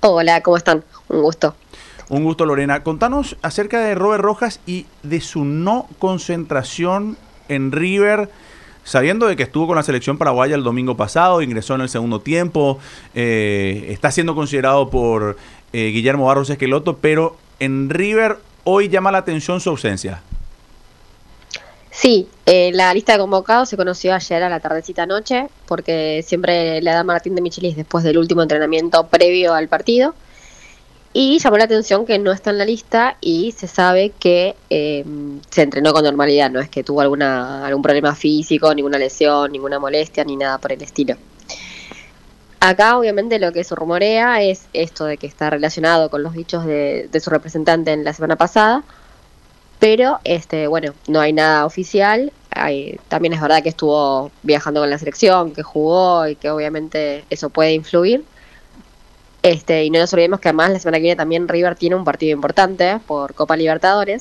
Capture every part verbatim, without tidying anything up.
Hola, ¿cómo están? Un gusto. Un gusto, Lorena. Contanos acerca de Robert Rojas y de su no concentración en River, sabiendo de que estuvo con la selección paraguaya el domingo pasado, ingresó en el segundo tiempo, eh, está siendo considerado por eh, Guillermo Barros Esqueloto, pero en River hoy llama la atención su ausencia. Sí, eh, la lista de convocados se conoció ayer a la tardecita noche, porque siempre le da Martín de Michelis después del último entrenamiento previo al partido. Y llamó la atención que no está en la lista y se sabe que eh, se entrenó con normalidad, no es que tuvo alguna algún problema físico, ninguna lesión, ninguna molestia, ni nada por el estilo. Acá obviamente lo que se rumorea es esto de que está relacionado con los dichos de, de su representante en la semana pasada, pero este bueno, no hay nada oficial. Hay, también es verdad que estuvo viajando con la selección, que jugó y que obviamente eso puede influir. Este, y no nos olvidemos que además la semana que viene también River tiene un partido importante por Copa Libertadores.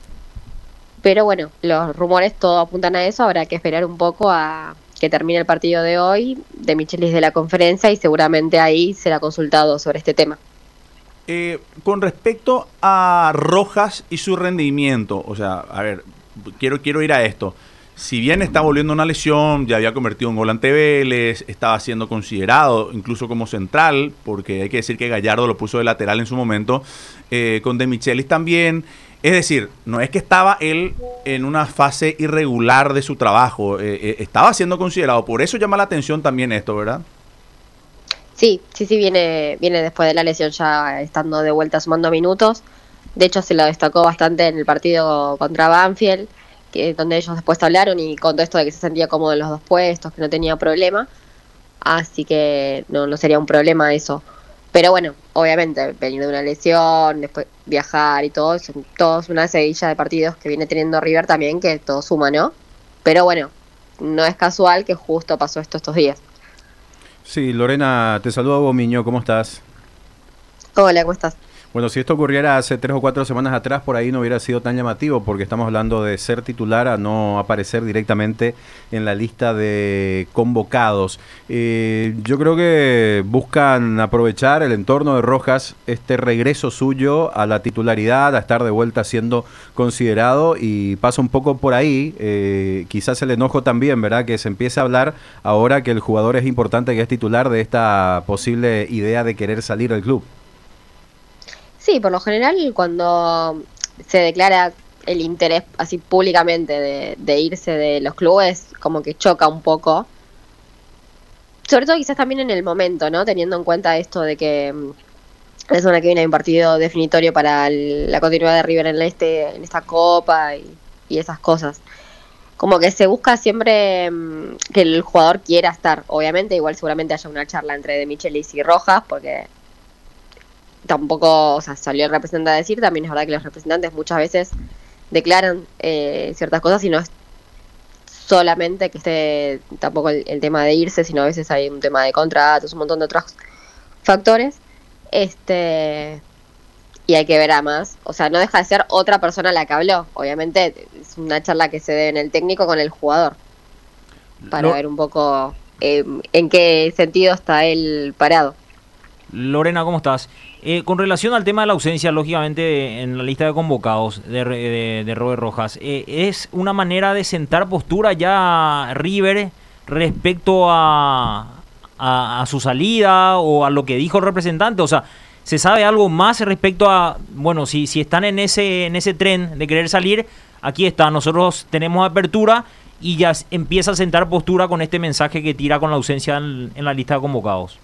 Pero bueno, los rumores todo apuntan a eso. Habrá que esperar un poco a que termine el partido de hoy de Michelis de la conferencia y seguramente ahí será consultado sobre este tema. Eh, con respecto a Rojas y su rendimiento, o sea, a ver, quiero, quiero ir a esto. Si bien está volviendo una lesión, ya había convertido un gol ante Vélez, estaba siendo considerado incluso como central, porque hay que decir que Gallardo lo puso de lateral en su momento, eh, con De Michelis también. Es decir, no es que estaba él en una fase irregular de su trabajo, eh, eh, estaba siendo considerado, por eso llama la atención también esto, ¿verdad? Sí, sí, sí, viene, viene después de la lesión ya estando de vuelta sumando minutos. De hecho se lo destacó bastante en el partido contra Banfield, que, donde ellos después hablaron y contó esto de que se sentía cómodo en los dos puestos, que no tenía problema. Así que no, no sería un problema eso. Pero bueno, obviamente, venir de una lesión, después viajar y todo, son todos una seguilla de partidos que viene teniendo River también, que todo suma, ¿no? Pero bueno, no es casual que justo pasó esto estos días. Sí, Lorena, te saludo a vos, Miño, ¿cómo estás? Hola, ¿cómo estás? Bueno, si esto ocurriera hace tres o cuatro semanas atrás, por ahí no hubiera sido tan llamativo, porque estamos hablando de ser titular a no aparecer directamente en la lista de convocados. Eh, yo creo que buscan aprovechar el entorno de Rojas, este regreso suyo a la titularidad, a estar de vuelta siendo considerado, y pasa un poco por ahí, eh, quizás el enojo también, ¿verdad? Que se empiece a hablar ahora que el jugador es importante, que es titular, de esta posible idea de querer salir del club. Sí, por lo general cuando se declara el interés así públicamente de, de irse de los clubes, como que choca un poco. Sobre todo quizás también en el momento, ¿no? Teniendo en cuenta esto de que la semana que viene hay un partido definitorio para el, la continuidad de River en, este, en esta Copa y, y esas cosas. Como que se busca siempre mmm, que el jugador quiera estar. Obviamente, igual seguramente haya una charla entre De Michelis y Rojas, porque tampoco, o sea, salió el representante a decir, también es verdad que los representantes muchas veces declaran eh, ciertas cosas y no es solamente que esté tampoco el, el tema de irse, sino a veces hay un tema de contratos, un montón de otros factores, este y hay que ver a más, o sea, no deja de ser otra persona la que habló, obviamente es una charla que se debe en el técnico con el jugador, para Lo... ver un poco eh, en qué sentido está él parado. Lorena, ¿cómo estás? Eh, con relación al tema de la ausencia, lógicamente, en la lista de convocados de, de, de Robert Rojas, eh, ¿es una manera de sentar postura ya River respecto a, a, a su salida o a lo que dijo el representante? O sea, ¿se sabe algo más respecto a, bueno, si, si están en ese, en ese tren de querer salir, aquí está, nosotros tenemos apertura y ya empieza a sentar postura con este mensaje que tira con la ausencia en, en la lista de convocados?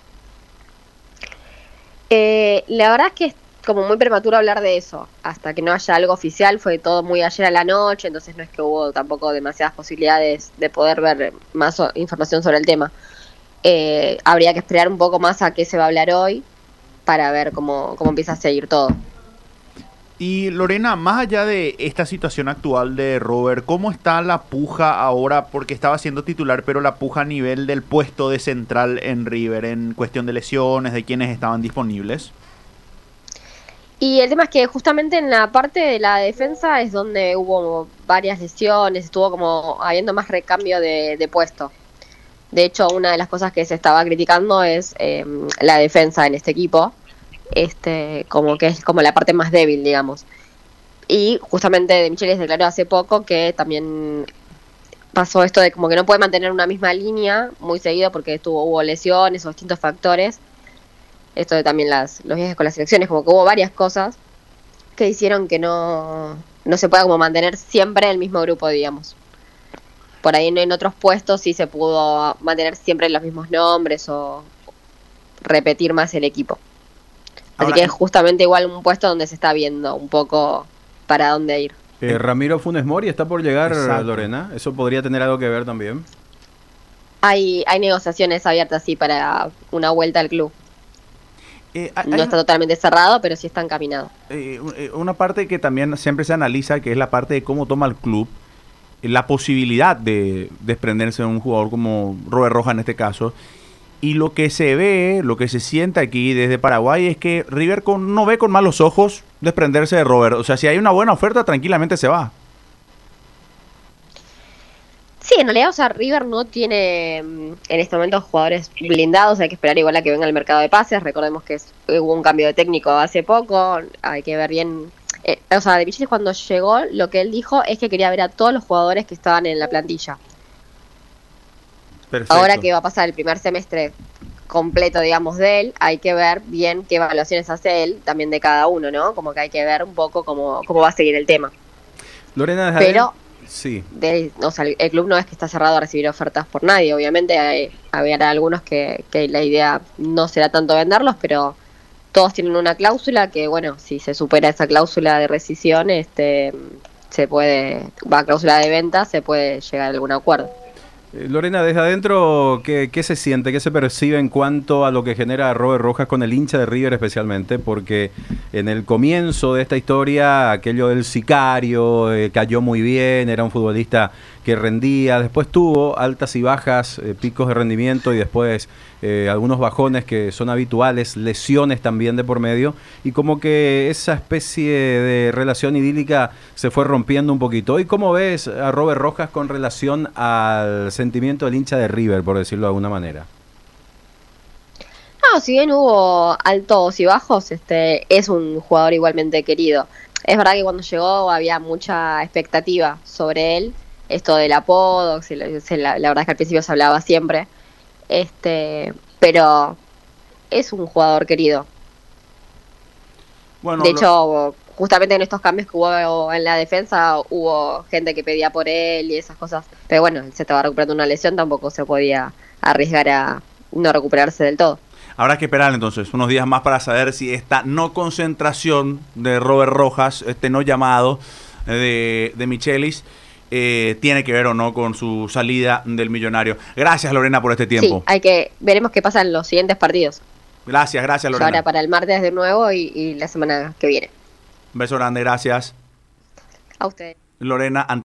Eh, la verdad es que es como muy prematuro hablar de eso, hasta que no haya algo oficial, fue todo muy ayer a la noche, entonces no es que hubo tampoco demasiadas posibilidades de poder ver más o- información sobre el tema. Eh, habría que esperar un poco más a qué se va a hablar hoy para ver cómo, cómo empieza a seguir todo. Y Lorena, más allá de esta situación actual de Robert, ¿cómo está la puja ahora? Porque estaba siendo titular, pero la puja a nivel del puesto de central en River, en cuestión de lesiones, de quienes estaban disponibles. Y el tema es que justamente en la parte de la defensa es donde hubo varias lesiones, estuvo como habiendo más recambio de, de puesto. De hecho, una de las cosas que se estaba criticando es eh, la defensa en este equipo. este, como que es como la parte más débil, digamos. Y justamente De Michelis declaró hace poco que también pasó esto de como que no puede mantener una misma línea muy seguido porque tuvo, hubo lesiones o distintos factores. Esto de también las, los viajes con las selecciones, como que hubo varias cosas que hicieron que no, no se pueda como mantener siempre el mismo grupo, digamos. Por ahí en otros puestos sí se pudo mantener siempre los mismos nombres o repetir más el equipo. Así Ahora, que es justamente igual un puesto donde se está viendo un poco para dónde ir. Eh, Ramiro Funes Mori está por llegar, Exacto. Lorena. Eso podría tener algo que ver también. Hay, hay negociaciones abiertas sí para una vuelta al club. Eh, hay- No hay está totalmente cerrado, pero sí está encaminado. eh, eh, una parte que también siempre se analiza, que es la parte de cómo toma el club eh, la posibilidad de desprenderse de un jugador como Robert Rojas en este caso. Y lo que se ve, lo que se siente aquí desde Paraguay es que River con, no ve con malos ojos desprenderse de Robert. O sea, si hay una buena oferta, tranquilamente se va. Sí, en realidad, o sea, River no tiene mm, en este momento jugadores blindados, hay que esperar igual a que venga el mercado de pases, recordemos que es- hubo un cambio de técnico hace poco, hay que ver bien, eh, o sea, De Michelis cuando llegó, lo que él dijo es que quería ver a todos los jugadores que estaban en la plantilla. Perfecto. Ahora que va a pasar el primer semestre completo, digamos, de él, hay que ver bien qué evaluaciones hace él, también de cada uno, ¿no? Como que hay que ver un poco cómo, cómo va a seguir el tema. Lorena, desde Pero adentro- Sí. de, o sea, el club no es que está cerrado a recibir ofertas por nadie, obviamente hay, habrá algunos que, que la idea no será tanto venderlos, pero todos tienen una cláusula que, bueno, si se supera esa cláusula de rescisión, este se puede, va cláusula de venta, se puede llegar a algún acuerdo. Eh, Lorena, desde adentro, ¿qué, ¿qué se siente, qué se percibe en cuanto a lo que genera Robert Rojas con el hincha de River especialmente? Porque en el comienzo de esta historia, aquello del sicario, eh, cayó muy bien, era un futbolista que rendía, después tuvo altas y bajas, eh, picos de rendimiento y después eh, algunos bajones que son habituales, lesiones también de por medio, y como que esa especie de relación idílica se fue rompiendo un poquito. ¿Y cómo ves a Robert Rojas con relación al sentimiento del hincha de River, por decirlo de alguna manera? No, si bien hubo altos y bajos, este es un jugador igualmente querido. Es verdad que cuando llegó había mucha expectativa sobre él, esto del apodo, se lo- se la, la verdad es que al principio se hablaba siempre, este, pero es un jugador querido. Bueno, De lo- hecho, justamente en estos cambios que hubo en la defensa, hubo gente que pedía por él y esas cosas. Pero bueno, él se estaba recuperando una lesión, tampoco se podía arriesgar a no recuperarse del todo. habrá que esperar entonces unos días más para saber si esta no concentración de Robert Rojas, este no llamado eh, de, de Michelis, eh, tiene que ver o no con su salida del Millonario. Gracias, Lorena, por este tiempo. Sí, hay que veremos qué pasa en los siguientes partidos. Gracias, gracias, Ya Lorena. ahora para el martes de nuevo y, y la semana que viene. Un beso grande, gracias. A ustedes. Lorena.